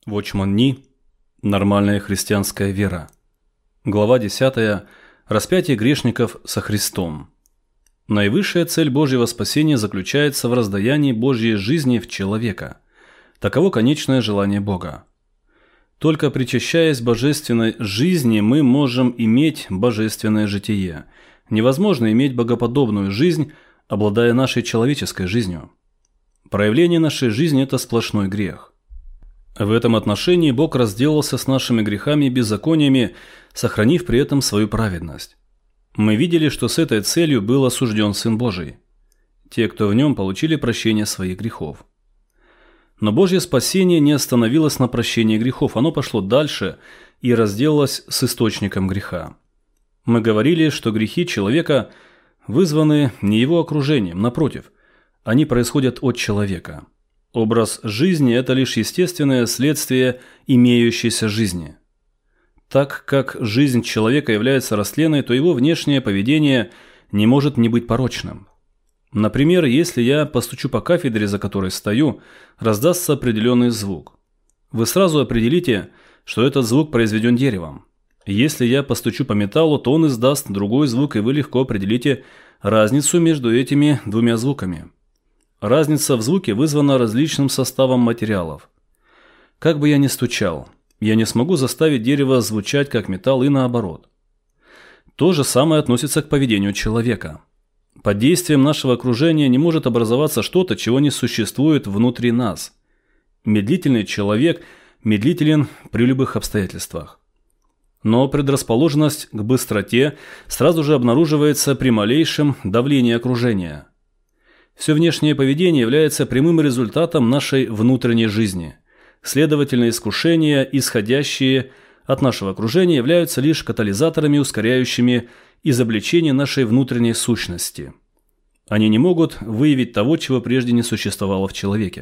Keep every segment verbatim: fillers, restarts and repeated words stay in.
Watchman Nee. Нормальная христианская вера. Глава десятая. Распятие грешников со Христом. Наивысшая цель Божьего спасения заключается в раздаянии Божьей жизни в человека. Таково конечное желание Бога. Только причащаясь божественной жизни, мы можем иметь божественное житие. Невозможно иметь богоподобную жизнь, обладая нашей человеческой жизнью. Проявление нашей жизни – это сплошной грех. В этом отношении Бог разделался с нашими грехами и беззакониями, сохранив при этом свою праведность. Мы видели, что с этой целью был осужден Сын Божий. Те, кто в нем, получили прощение своих грехов. Но Божье спасение не остановилось на прощении грехов, оно пошло дальше и разделалось с источником греха. Мы говорили, что грехи человека вызваны не его окружением, напротив, они происходят от человека. Образ жизни – это лишь естественное следствие имеющейся жизни. Так как жизнь человека является растленной, то его внешнее поведение не может не быть порочным. Например, если я постучу по кафедре, за которой стою, раздастся определенный звук. Вы сразу определите, что этот звук произведен деревом. Если я постучу по металлу, то он издаст другой звук, и вы легко определите разницу между этими двумя звуками. Разница в звуке вызвана различным составом материалов. Как бы я ни стучал, я не смогу заставить дерево звучать как металл и наоборот. То же самое относится к поведению человека. Под действием нашего окружения не может образоваться что-то, чего не существует внутри нас. Медлительный человек медлителен при любых обстоятельствах. Но предрасположенность к быстроте сразу же обнаруживается при малейшем давлении окружения. Все внешнее поведение является прямым результатом нашей внутренней жизни. Следовательно, искушения, исходящие от нашего окружения, являются лишь катализаторами, ускоряющими изобличение нашей внутренней сущности. Они не могут выявить того, чего прежде не существовало в человеке.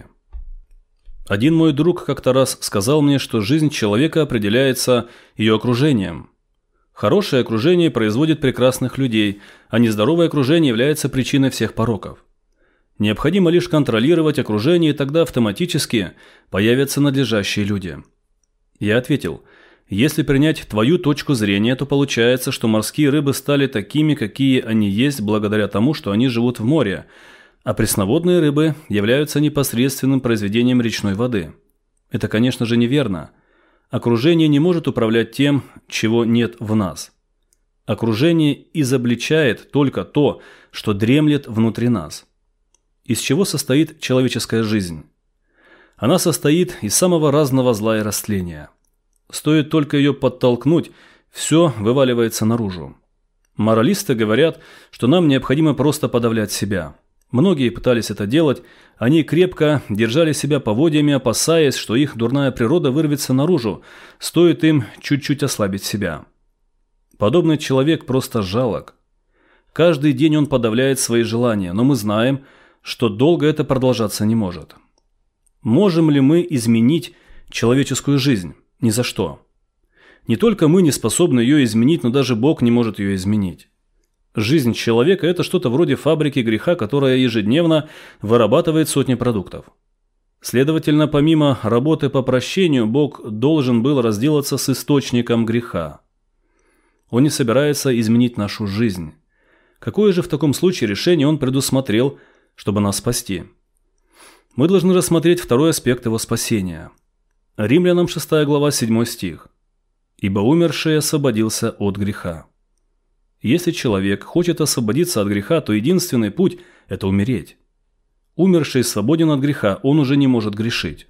Один мой друг как-то раз сказал мне, что жизнь человека определяется ее окружением. Хорошее окружение производит прекрасных людей, а нездоровое окружение является причиной всех пороков. Необходимо лишь контролировать окружение, и тогда автоматически появятся надлежащие люди. Я ответил, если принять твою точку зрения, то получается, что морские рыбы стали такими, какие они есть, благодаря тому, что они живут в море, а пресноводные рыбы являются непосредственным произведением речной воды. Это, конечно же, неверно. Окружение не может управлять тем, чего нет в нас. Окружение изобличает только то, что дремлет внутри нас. Из чего состоит человеческая жизнь? Она состоит из самого разного зла и растления. Стоит только ее подтолкнуть, все вываливается наружу. Моралисты говорят, что нам необходимо просто подавлять себя. Многие пытались это делать, они крепко держали себя поводьями, опасаясь, что их дурная природа вырвется наружу, стоит им чуть-чуть ослабить себя. Подобный человек просто жалок. Каждый день он подавляет свои желания, но мы знаем, что долго это продолжаться не может. Можем ли мы изменить человеческую жизнь? Ни за что. Не только мы не способны ее изменить, но даже Бог не может ее изменить. Жизнь человека – это что-то вроде фабрики греха, которая ежедневно вырабатывает сотни продуктов. Следовательно, помимо работы по прощению, Бог должен был разделаться с источником греха. Он не собирается изменить нашу жизнь. Какое же в таком случае решение Он предусмотрел, чтобы нас спасти? Мы должны рассмотреть второй аспект Его спасения. Римлянам шестая глава седьмой стих. «Ибо умерший освободился от греха». Если человек хочет освободиться от греха, то единственный путь – это умереть. Умерший свободен от греха, он уже не может грешить.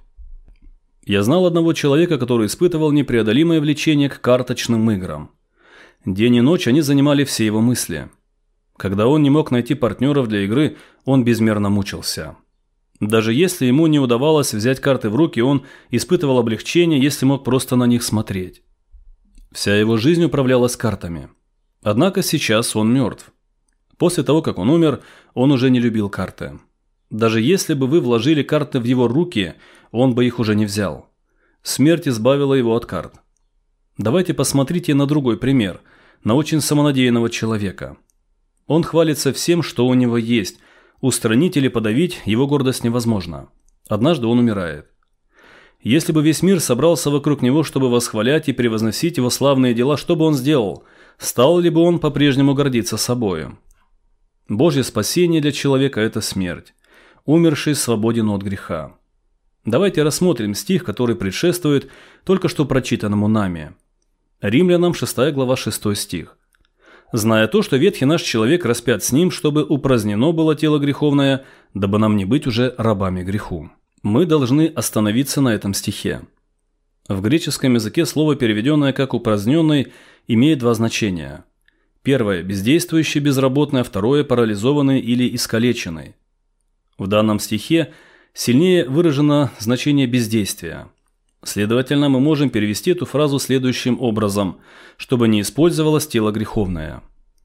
Я знал одного человека, который испытывал непреодолимое влечение к карточным играм. День и ночь они занимали все его мысли. Когда он не мог найти партнеров для игры, он безмерно мучился. Даже если ему не удавалось взять карты в руки, он испытывал облегчение, если мог просто на них смотреть. Вся его жизнь управлялась картами. Однако сейчас он мертв. После того, как он умер, он уже не любил карты. Даже если бы вы вложили карты в его руки, он бы их уже не взял. Смерть избавила его от карт. Давайте посмотрите на другой пример, на очень самонадеянного человека. Он хвалится всем, что у него есть. Устранить или подавить его гордость невозможно. Однажды он умирает. Если бы весь мир собрался вокруг него, чтобы восхвалять и превозносить его славные дела, что бы он сделал? Стал ли бы он по-прежнему гордиться собою? Божье спасение для человека – это смерть. Умерший свободен от греха. Давайте рассмотрим стих, который предшествует только что прочитанному нами. Римлянам шестая глава шестой стих. «Зная то, что ветхий наш человек распят с ним, чтобы упразднено было тело греховное, дабы нам не быть уже рабами греху». Мы должны остановиться на этом стихе. В греческом языке слово, переведенное как «упраздненный», имеет два значения. Первое – бездействующий, безработный, а второе – парализованный или искалеченный. В данном стихе сильнее выражено значение бездействия. Следовательно, мы можем перевести эту фразу следующим образом, чтобы не использовалось тело греховное.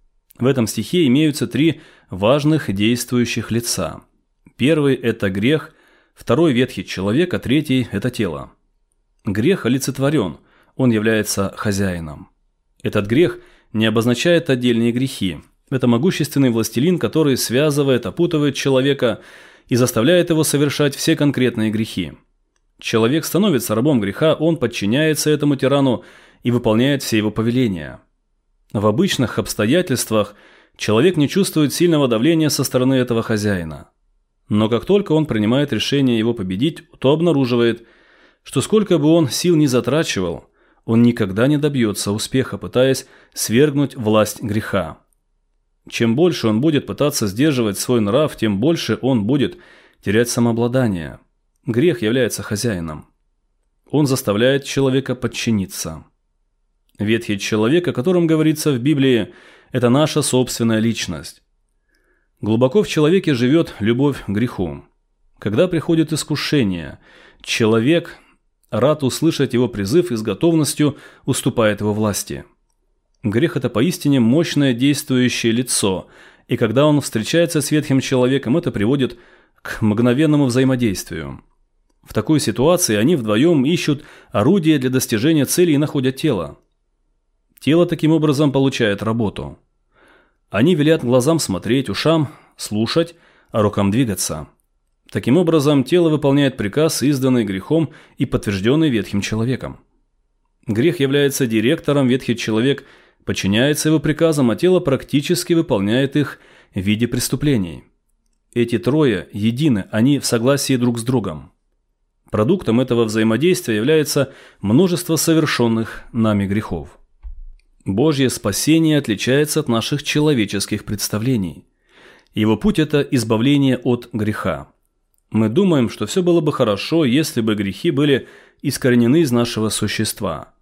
В этом стихе имеются три важных действующих лица. Первый – это грех, второй – ветхий человек, а третий – это тело. Грех олицетворен, он является хозяином. Этот грех не обозначает отдельные грехи. Это могущественный властелин, который связывает, опутывает человека и заставляет его совершать все конкретные грехи. Человек становится рабом греха, он подчиняется этому тирану и выполняет все его повеления. В обычных обстоятельствах человек не чувствует сильного давления со стороны этого хозяина. Но как только он принимает решение его победить, то обнаруживает, что сколько бы он сил ни затрачивал, он никогда не добьется успеха, пытаясь свергнуть власть греха. Чем больше он будет пытаться сдерживать свой нрав, тем больше он будет терять самообладание. Грех является хозяином. Он заставляет человека подчиниться. Ветхий человек, о котором говорится в Библии, это наша собственная личность. Глубоко в человеке живет любовь к греху. Когда приходит искушение, человек рад услышать его призыв и с готовностью уступает его власти. Грех – это поистине мощное действующее лицо, и когда он встречается с ветхим человеком, это приводит к мгновенному взаимодействию. В такой ситуации они вдвоем ищут орудие для достижения цели и находят тело. Тело таким образом получает работу. Они велят глазам смотреть, ушам слушать, а рукам двигаться. Таким образом, тело выполняет приказ, изданный грехом и подтвержденный ветхим человеком. Грех является директором, ветхий человек подчиняется его приказам, а тело практически выполняет их в виде преступлений. Эти трое едины, они в согласии друг с другом. Продуктом этого взаимодействия является множество совершенных нами грехов. Божье спасение отличается от наших человеческих представлений. Его путь – это избавление от греха. Мы думаем, что все было бы хорошо, если бы грехи были искоренены из нашего существа.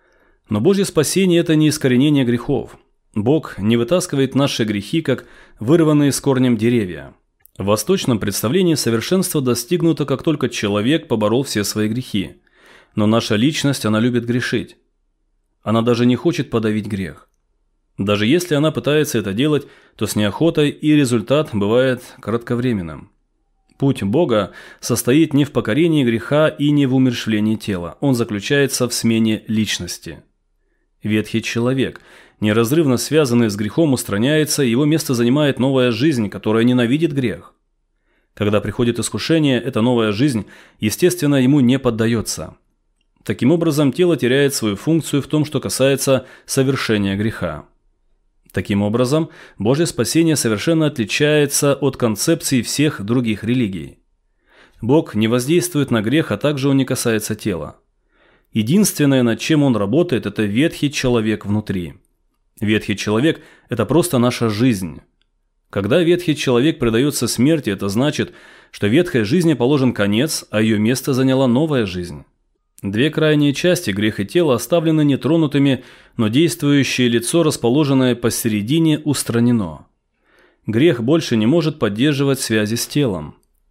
Но Божье спасение – это не искоренение грехов. Бог не вытаскивает наши грехи, как вырванные с корнем деревья. В восточном представлении совершенство достигнуто, как только человек поборол все свои грехи. Но наша личность, она любит грешить. Она даже не хочет подавить грех. Даже если она пытается это делать, то с неохотой, и результат бывает кратковременным. Путь Бога состоит не в покорении греха и не в умерщвлении тела. Он заключается в смене личности. Ветхий человек, неразрывно связанный с грехом, устраняется, и его место занимает новая жизнь, которая ненавидит грех. Когда приходит искушение, эта новая жизнь, естественно, ему не поддается. Таким образом, тело теряет свою функцию в том, что касается совершения греха. Таким образом, Божье спасение совершенно отличается от концепций всех других религий. Бог не воздействует на грех, а также он не касается тела. Единственное, над чем он работает, это ветхий человек внутри. Ветхий человек – это просто наша жизнь. Когда ветхий человек предается смерти, это значит, что ветхой жизни положен конец, а ее место заняла новая жизнь. Две крайние части, грех и тело, оставлены нетронутыми, но действующее лицо, расположенное посередине, устранено. Грех больше не может поддерживать связи с телом.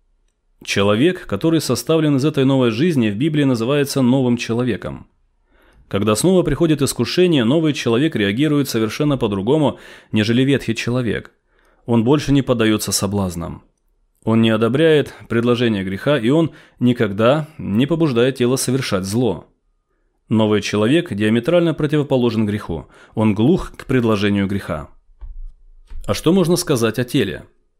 Человек, который составлен из этой новой жизни, в Библии называется новым человеком. Когда снова приходит искушение, новый человек реагирует совершенно по-другому, нежели ветхий человек. Он больше не поддается соблазнам. Он не одобряет предложение греха, и он никогда не побуждает тело совершать зло. Новый человек диаметрально противоположен греху. Он глух к предложению греха. А что можно сказать о теле?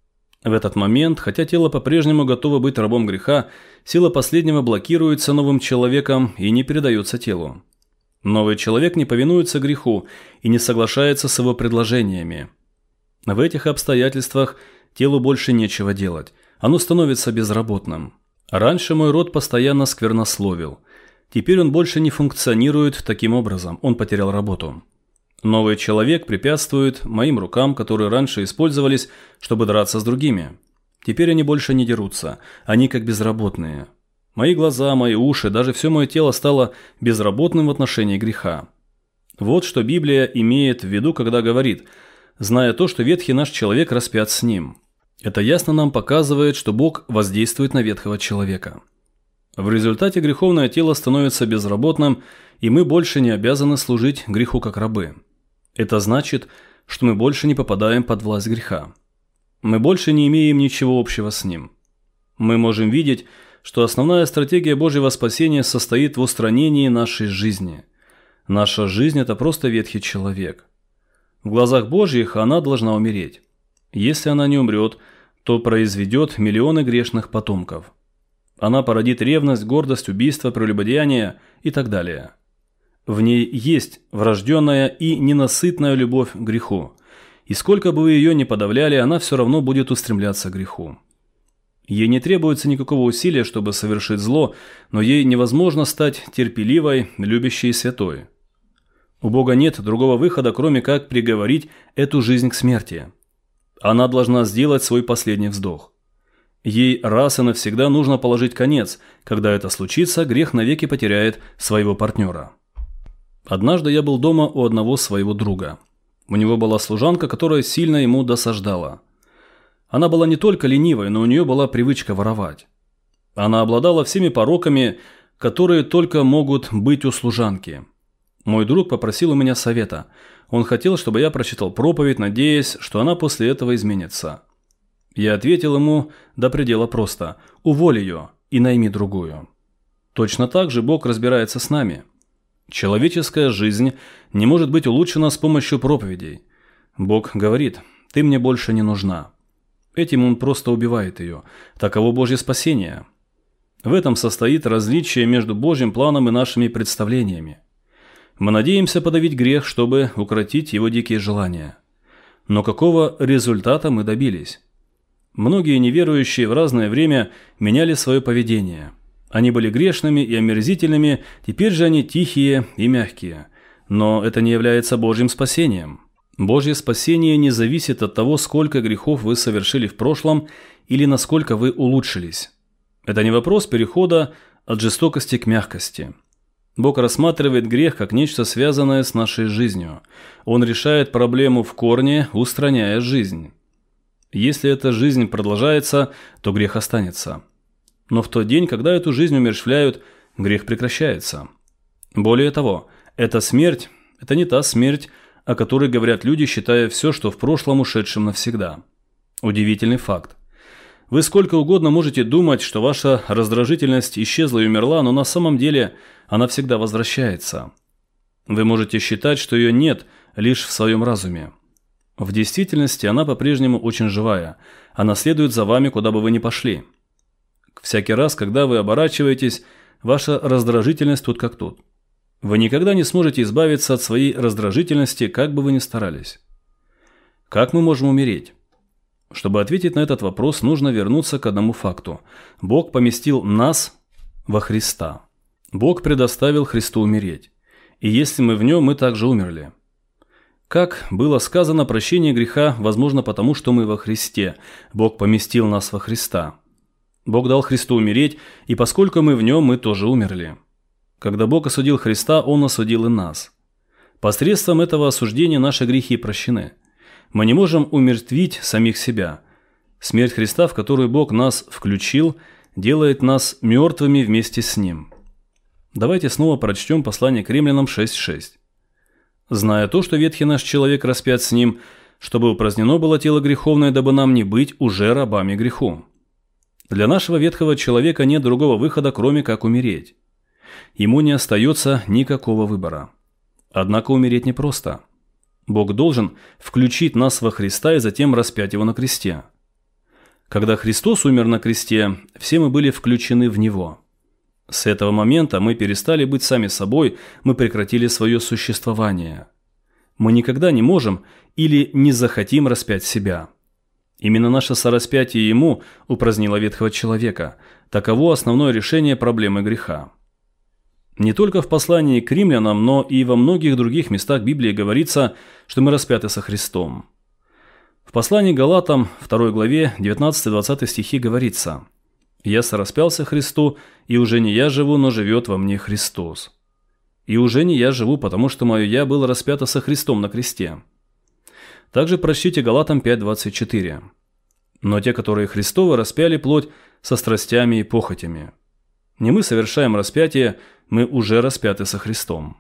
В этот момент, хотя тело по-прежнему готово быть рабом греха, сила последнего блокируется новым человеком и не передается телу. Новый человек не повинуется греху и не соглашается с его предложениями. В этих обстоятельствах телу больше нечего делать, оно становится безработным. Раньше мой род постоянно сквернословил. Теперь он больше не функционирует таким образом, он потерял работу. Новый человек препятствует моим рукам, которые раньше использовались, чтобы драться с другими. Теперь они больше не дерутся, они как безработные. Мои глаза, мои уши, даже все мое тело стало безработным в отношении греха. Вот что Библия имеет в виду, когда говорит, зная то, что ветхий наш человек распят с ним. Это ясно нам показывает, что Бог воздействует на ветхого человека. В результате греховное тело становится безработным, и мы больше не обязаны служить греху как рабы. Это значит, что мы больше не попадаем под власть греха. Мы больше не имеем ничего общего с ним. Мы можем видеть, что основная стратегия Божьего спасения состоит в устранении нашей жизни. Наша жизнь – это просто ветхий человек. В глазах Божьих она должна умереть. Если она не умрет, то произведет миллионы грешных потомков. Она породит ревность, гордость, убийство, прелюбодеяние и так далее. В ней есть врожденная и ненасытная любовь к греху. И сколько бы вы ее ни подавляли, она все равно будет устремляться к греху. Ей не требуется никакого усилия, чтобы совершить зло, но ей невозможно стать терпеливой, любящей и святой. У Бога нет другого выхода, кроме как приговорить эту жизнь к смерти. Она должна сделать свой последний вздох. Ей раз и навсегда нужно положить конец. Когда это случится, грех навеки потеряет своего партнера. Однажды я был дома у одного своего друга. У него была служанка, которая сильно ему досаждала. Она была не только ленивой, но у нее была привычка воровать. Она обладала всеми пороками, которые только могут быть у служанки. Мой друг попросил у меня совета. Он хотел, чтобы я прочитал проповедь, надеясь, что она после этого изменится. Я ответил ему до предела просто: уволь ее и найми другую. Точно так же Бог разбирается с нами. Человеческая жизнь не может быть улучшена с помощью проповедей. Бог говорит: ты мне больше не нужна. Этим он просто убивает ее. Таково Божье спасение. В этом состоит различие между Божьим планом и нашими представлениями. Мы надеемся подавить грех, чтобы укротить его дикие желания. Но какого результата мы добились? Многие неверующие в разное время меняли свое поведение. Они были грешными и омерзительными, теперь же они тихие и мягкие. Но это не является Божьим спасением. Божье спасение не зависит от того, сколько грехов вы совершили в прошлом или насколько вы улучшились. Это не вопрос перехода от жестокости к мягкости. Бог рассматривает грех как нечто связанное с нашей жизнью. Он решает проблему в корне, устраняя жизнь. Если эта жизнь продолжается, то грех останется. Но в тот день, когда эту жизнь умерщвляют, грех прекращается. Более того, эта смерть – это не та смерть, о которой говорят люди, считая все, что в прошлом, ушедшим навсегда. Удивительный факт. Вы сколько угодно можете думать, что ваша раздражительность исчезла и умерла, но на самом деле она всегда возвращается. Вы можете считать, что ее нет лишь в своем разуме. В действительности она по-прежнему очень живая. Она следует за вами, куда бы вы ни пошли. Всякий раз, когда вы оборачиваетесь, ваша раздражительность тут как тут. Вы никогда не сможете избавиться от своей раздражительности, как бы вы ни старались. Как мы можем умереть? Чтобы ответить на этот вопрос, нужно вернуться к одному факту. Бог поместил нас во Христа. Бог предоставил Христу умереть. И если мы в нем, мы также умерли. Как было сказано, прощение греха возможно потому, что мы во Христе. Бог поместил нас во Христа. Бог дал Христу умереть, и поскольку мы в нем, мы тоже умерли. Когда Бог осудил Христа, Он осудил и нас. Посредством этого осуждения наши грехи прощены. Мы не можем умертвить самих себя. Смерть Христа, в которую Бог нас включил, делает нас мертвыми вместе с Ним. Давайте снова прочтем послание к Римлянам шесть шесть. «Зная то, что ветхий наш человек распят с Ним, чтобы упразднено было тело греховное, дабы нам не быть уже рабами греху». Для нашего ветхого человека нет другого выхода, кроме как умереть. Ему не остается никакого выбора. Однако умереть непросто. Бог должен включить нас во Христа и затем распять его на кресте. Когда Христос умер на кресте, все мы были включены в Него. С этого момента мы перестали быть сами собой, мы прекратили свое существование. Мы никогда не можем или не захотим распять себя. Именно наше сораспятие Ему упразднило ветхого человека. Таково основное решение проблемы греха. Не только в послании к римлянам, но и во многих других местах Библии говорится, что мы распяты со Христом. В послании к Галатам, второй главе, девятнадцатый-двадцатый стихи говорится: «Я сораспялся Христу, и уже не я живу, но живет во мне Христос. И уже не я живу, потому что мое «я» было распято со Христом на кресте». Также прочтите Галатам пять двадцать четыре. «Но те, которые Христовы, распяли плоть со страстями и похотями». Не мы совершаем распятие, мы уже распяты со Христом.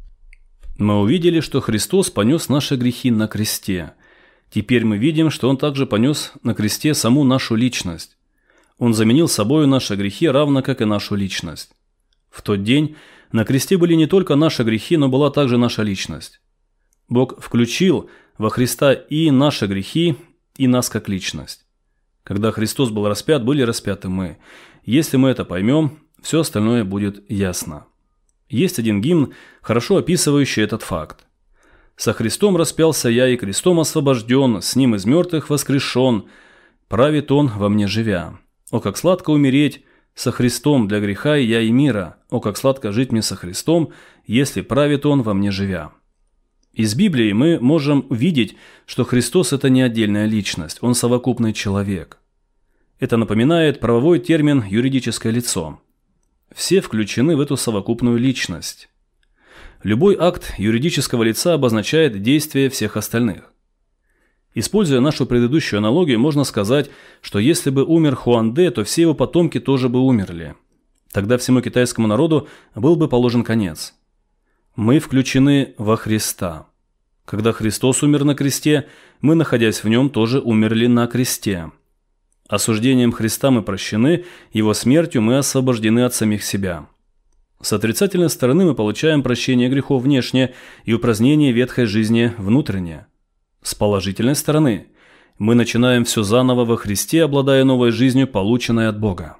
Мы увидели, что Христос понес наши грехи на кресте. Теперь мы видим, что Он также понес на кресте саму нашу личность. Он заменил собою наши грехи, равно как и нашу личность. В тот день на кресте были не только наши грехи, но была также наша личность. Бог включил во Христа и наши грехи, и нас как личность. Когда Христос был распят, были распяты мы. Если мы это поймем, все остальное будет ясно. Есть один гимн, хорошо описывающий этот факт. «Со Христом распялся я, и крестом освобожден, с Ним из мертвых воскрешен, правит Он во мне живя. О, как сладко умереть со Христом для греха и я и мира! О, как сладко жить мне со Христом, если правит Он во мне живя!» Из Библии мы можем видеть, что Христос – это не отдельная личность, Он совокупный человек. Это напоминает правовой термин «юридическое лицо». Все включены в эту совокупную личность. Любой акт юридического лица обозначает действие всех остальных. Используя нашу предыдущую аналогию, можно сказать, что если бы умер Хуан Дэ, то все его потомки тоже бы умерли. Тогда всему китайскому народу был бы положен конец. Мы включены во Христа. Когда Христос умер на кресте, мы, находясь в Нем, тоже умерли на кресте. Осуждением Христа мы прощены, Его смертью мы освобождены от самих себя. С отрицательной стороны мы получаем прощение грехов внешне и упразднение ветхой жизни внутренне. С положительной стороны мы начинаем все заново во Христе, обладая новой жизнью, полученной от Бога.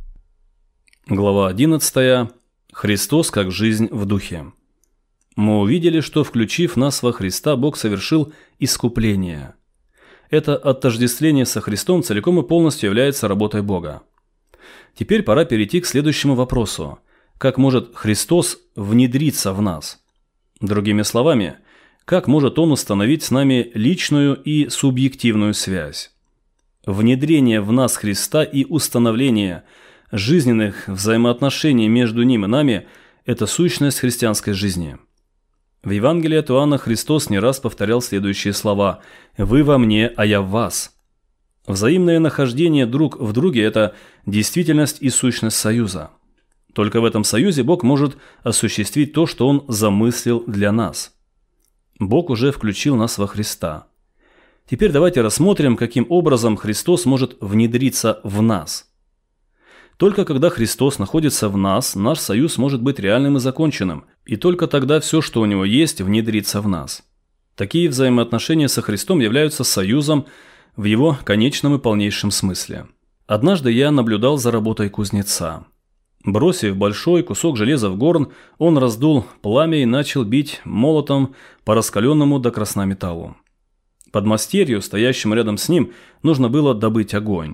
Глава одиннадцатая. Христос как жизнь в духе. Мы увидели, что, включив нас во Христа, Бог совершил искупление. Это отождествление со Христом целиком и полностью является работой Бога. Теперь пора перейти к следующему вопросу. Как может Христос внедриться в нас? Другими словами, как может Он установить с нами личную и субъективную связь? Внедрение в нас Христа и установление жизненных взаимоотношений между Ним и нами – это сущность христианской жизни. В Евангелии от Иоанна Христос не раз повторял следующие слова: «Вы во мне, а я в вас». Взаимное нахождение друг в друге – это действительность и сущность союза. Только в этом союзе Бог может осуществить то, что Он замыслил для нас. Бог уже включил нас во Христа. Теперь давайте рассмотрим, каким образом Христос может внедриться в нас. Только когда Христос находится в нас, наш союз может быть реальным и законченным, и только тогда все, что у Него есть, внедрится в нас. Такие взаимоотношения со Христом являются союзом в Его конечном и полнейшем смысле. Однажды я наблюдал за работой кузнеца. Бросив большой кусок железа в горн, он раздул пламя и начал бить молотом по раскаленному до красна металлу. Подмастерью, стоящему рядом с ним, нужно было добыть огонь.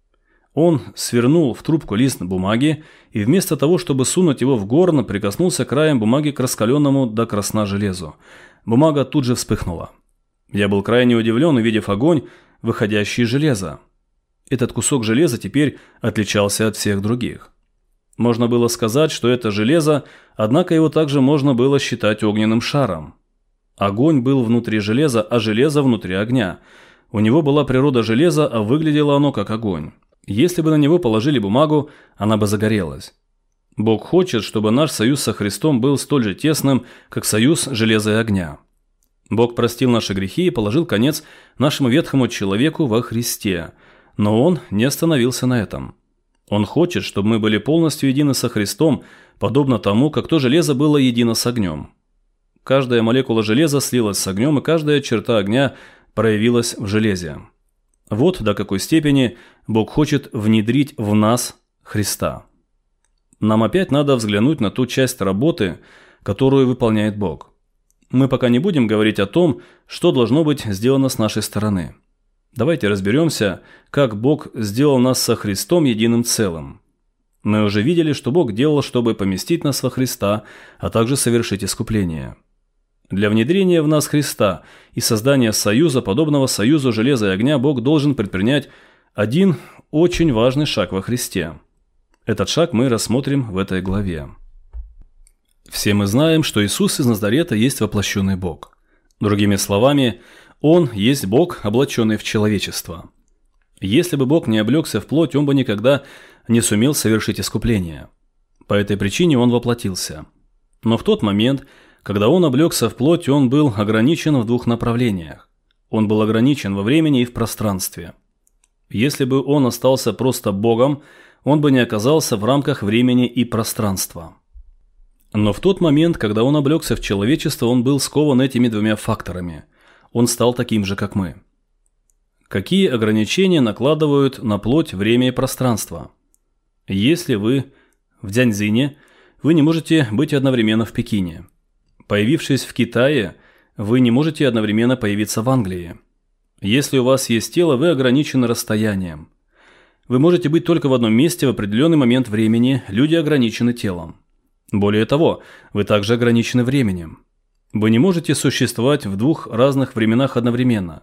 Он свернул в трубку лист бумаги и вместо того, чтобы сунуть его в горн, прикоснулся краем бумаги к раскаленному до красна железу. Бумага тут же вспыхнула. Я был крайне удивлен, увидев огонь, выходящий из железа. Этот кусок железа теперь отличался от всех других. Можно было сказать, что это железо, однако его также можно было считать огненным шаром. Огонь был внутри железа, а железо внутри огня. У него была природа железа, а выглядело оно как огонь. Если бы на него положили бумагу, она бы загорелась. Бог хочет, чтобы наш союз со Христом был столь же тесным, как союз железа и огня. Бог простил наши грехи и положил конец нашему ветхому человеку во Христе, но Он не остановился на этом. Он хочет, чтобы мы были полностью едины со Христом, подобно тому, как то железо было едино с огнем. Каждая молекула железа слилась с огнем, и каждая черта огня проявилась в железе. Вот до какой степени Бог хочет внедрить в нас Христа. Нам опять надо взглянуть на ту часть работы, которую выполняет Бог. Мы пока не будем говорить о том, что должно быть сделано с нашей стороны. Давайте разберемся, как Бог сделал нас со Христом единым целым. Мы уже видели, что Бог делал, чтобы поместить нас во Христа, а также совершить искупление. Для внедрения в нас Христа и создания союза, подобного союзу железа и огня, Бог должен предпринять один очень важный шаг во Христе. Этот шаг мы рассмотрим в этой главе. Все мы знаем, что Иисус из Назарета есть воплощенный Бог. Другими словами, Он есть Бог, облаченный в человечество. Если бы Бог не облегся в плоть, Он бы никогда не сумел совершить искупление. По этой причине Он воплотился. Но в тот момент, когда Он облегся в плоть, Он был ограничен в двух направлениях. Он был ограничен во времени и в пространстве. Если бы Он остался просто Богом, Он бы не оказался в рамках времени и пространства. Но в тот момент, когда Он облегся в человечество, Он был скован этими двумя факторами. Он стал таким же, как мы. Какие ограничения накладывают на плоть время и пространство? Если вы в Дзяньзине, вы не можете быть одновременно в Пекине. Появившись в Китае, вы не можете одновременно появиться в Англии. Если у вас есть тело, вы ограничены расстоянием. Вы можете быть только в одном месте в определенный момент времени, люди ограничены телом. Более того, вы также ограничены временем. Вы не можете существовать в двух разных временах одновременно.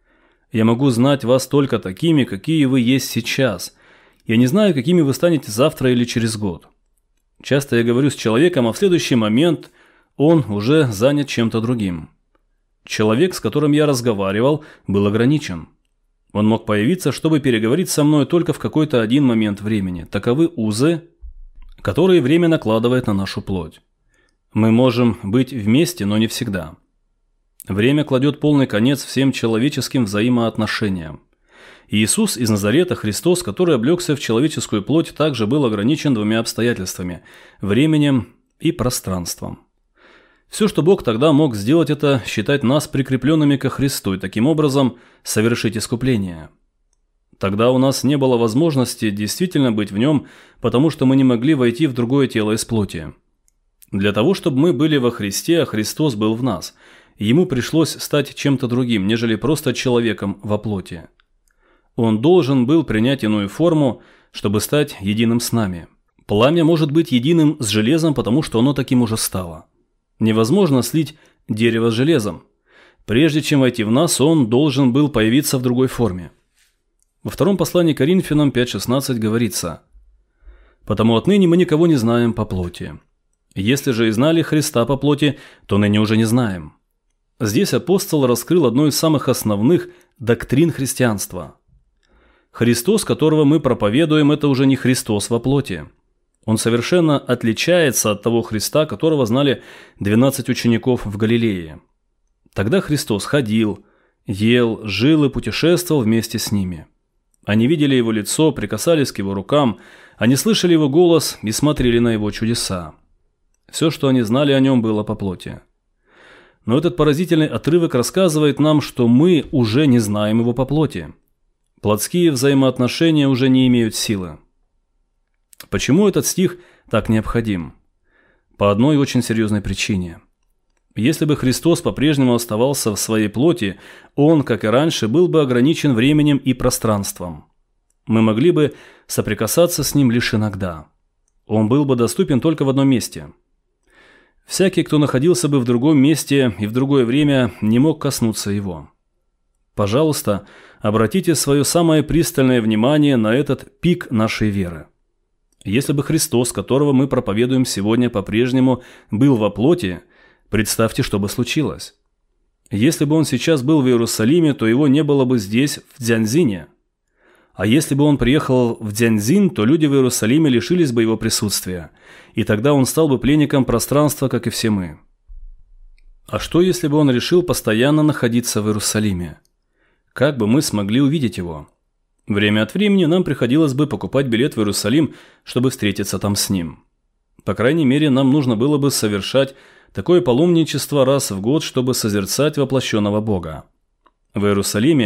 Я могу знать вас только такими, какие вы есть сейчас. Я не знаю, какими вы станете завтра или через год. Часто я говорю с человеком, а в следующий момент он уже занят чем-то другим. Человек, с которым я разговаривал, был ограничен. Он мог появиться, чтобы переговорить со мной только в какой-то один момент времени. Таковы узы, которые время накладывает на нашу плоть. Мы можем быть вместе, но не всегда. Время кладет полный конец всем человеческим взаимоотношениям. И Иисус из Назарета, Христос, который облегся в человеческую плоть, также был ограничен двумя обстоятельствами – временем и пространством. Все, что Бог тогда мог сделать, это считать нас прикрепленными ко Христу и таким образом совершить искупление. Тогда у нас не было возможности действительно быть в нем, потому что мы не могли войти в другое тело из плоти. Для того, чтобы мы были во Христе, а Христос был в нас, ему пришлось стать чем-то другим, нежели просто человеком во плоти. Он должен был принять иную форму, чтобы стать единым с нами. Пламя может быть единым с железом, потому что оно таким уже стало. Невозможно слить дерево с железом. Прежде чем войти в нас, он должен был появиться в другой форме. Во втором послании к Коринфянам пять шестнадцать говорится: «Потому отныне мы никого не знаем по плоти. Если же и знали Христа по плоти, то ныне уже не знаем». Здесь апостол раскрыл одну из самых основных доктрин христианства. Христос, которого мы проповедуем, это уже не Христос во плоти. Он совершенно отличается от того Христа, которого знали двенадцать учеников в Галилее. Тогда Христос ходил, ел, жил и путешествовал вместе с ними. Они видели его лицо, прикасались к его рукам, они слышали его голос и смотрели на его чудеса. Все, что они знали о нем, было по плоти. Но этот поразительный отрывок рассказывает нам, что мы уже не знаем его по плоти. Плотские взаимоотношения уже не имеют силы. Почему этот стих так необходим? По одной очень серьезной причине. Если бы Христос по-прежнему оставался в своей плоти, Он, как и раньше, был бы ограничен временем и пространством. Мы могли бы соприкасаться с Ним лишь иногда. Он был бы доступен только в одном месте. Всякий, кто находился бы в другом месте и в другое время, не мог коснуться Его. Пожалуйста, обратите свое самое пристальное внимание на этот пик нашей веры. Если бы Христос, которого мы проповедуем сегодня по-прежнему, был во плоти, представьте, что бы случилось. Если бы он сейчас был в Иерусалиме, то его не было бы здесь, в Дзяньзине. А если бы он приехал в Дзяньзин, то люди в Иерусалиме лишились бы его присутствия, и тогда он стал бы пленником пространства, как и все мы. А что, если бы он решил постоянно находиться в Иерусалиме? Как бы мы смогли увидеть его? Время от времени нам приходилось бы покупать билет в Иерусалим, чтобы встретиться там с ним. По крайней мере, нам нужно было бы совершать такое паломничество раз в год, чтобы созерцать воплощенного Бога. В Иерусалиме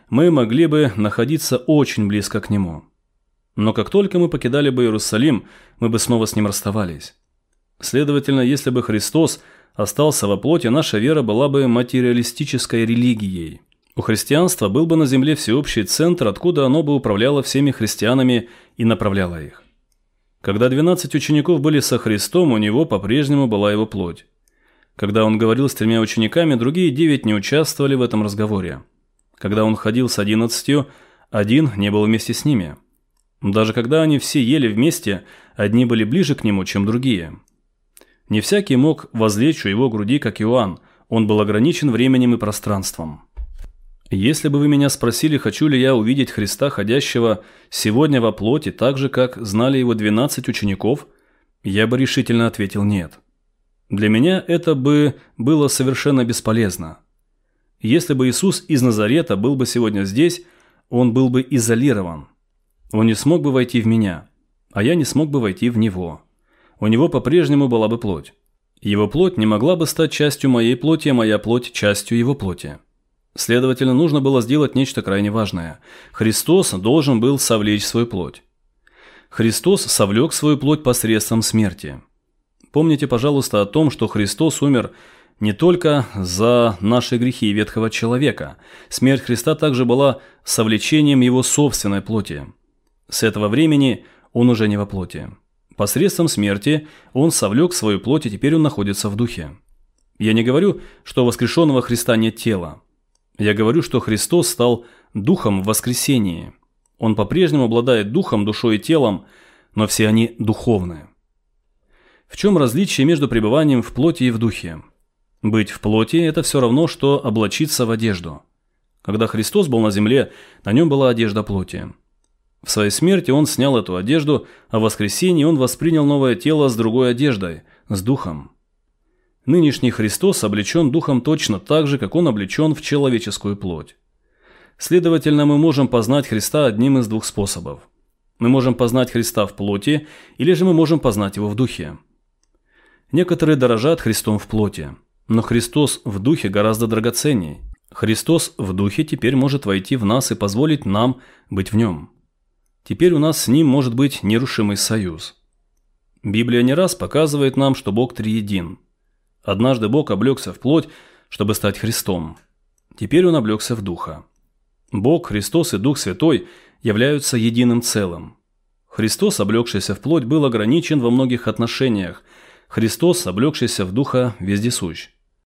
мы могли бы находиться очень близко к Нему. Но как только мы покидали бы Иерусалим, мы бы снова с Ним расставались. Следовательно, если бы Христос остался во плоти, наша вера была бы материалистической религией. У христианства был бы на земле всеобщий центр, откуда оно бы управляло всеми христианами и направляло их. Когда двенадцать учеников были со Христом, у него по-прежнему была его плоть. Когда он говорил с тремя учениками, другие девять не участвовали в этом разговоре. Когда он ходил с одиннадцатью, один не был вместе с ними. Даже когда они все ели вместе, одни были ближе к нему, чем другие. Не всякий мог возлечь у его груди, как Иоанн, он был ограничен временем и пространством. Если бы вы меня спросили, хочу ли я увидеть Христа, ходящего сегодня во плоти, так же, как знали его двенадцать учеников, я бы решительно ответил нет. Для меня это бы было совершенно бесполезно. Если бы Иисус из Назарета был бы сегодня здесь, он был бы изолирован. Он не смог бы войти в меня, а я не смог бы войти в него. У него по-прежнему была бы плоть. Его плоть не могла бы стать частью моей плоти, а моя плоть – частью его плоти. Следовательно, нужно было сделать нечто крайне важное. Христос должен был совлечь свою плоть. Христос совлек свою плоть посредством смерти. Помните, пожалуйста, о том, что Христос умер не только за наши грехи ветхого человека. Смерть Христа также была совлечением его собственной плоти. С этого времени он уже не во плоти. Посредством смерти он совлек свою плоть, и теперь он находится в духе. Я не говорю, что у воскрешенного Христа нет тела. Я говорю, что Христос стал духом в воскресении. Он по-прежнему обладает духом, душой и телом, но все они духовны. В чем различие между пребыванием в плоти и в духе? Быть в плоти – это все равно, что облачиться в одежду. Когда Христос был на земле, на нем была одежда плоти. В своей смерти он снял эту одежду, а в воскресении он воспринял новое тело с другой одеждой, с духом. Нынешний Христос облечен духом точно так же, как он облечен в человеческую плоть. Следовательно, мы можем познать Христа одним из двух способов. Мы можем познать Христа в плоти, или же мы можем познать его в духе. Некоторые дорожат Христом в плоти, но Христос в духе гораздо драгоценней. Христос в духе теперь может войти в нас и позволить нам быть в нем. Теперь у нас с ним может быть нерушимый союз. Библия не раз показывает нам, что Бог триедин. Однажды Бог облегся в плоть, чтобы стать Христом. Теперь он облегся в духа. Бог, Христос и Дух Святой являются единым целым. Христос, облегшийся в плоть, был ограничен во многих отношениях. Христос, облегшийся в духа, вездесущ.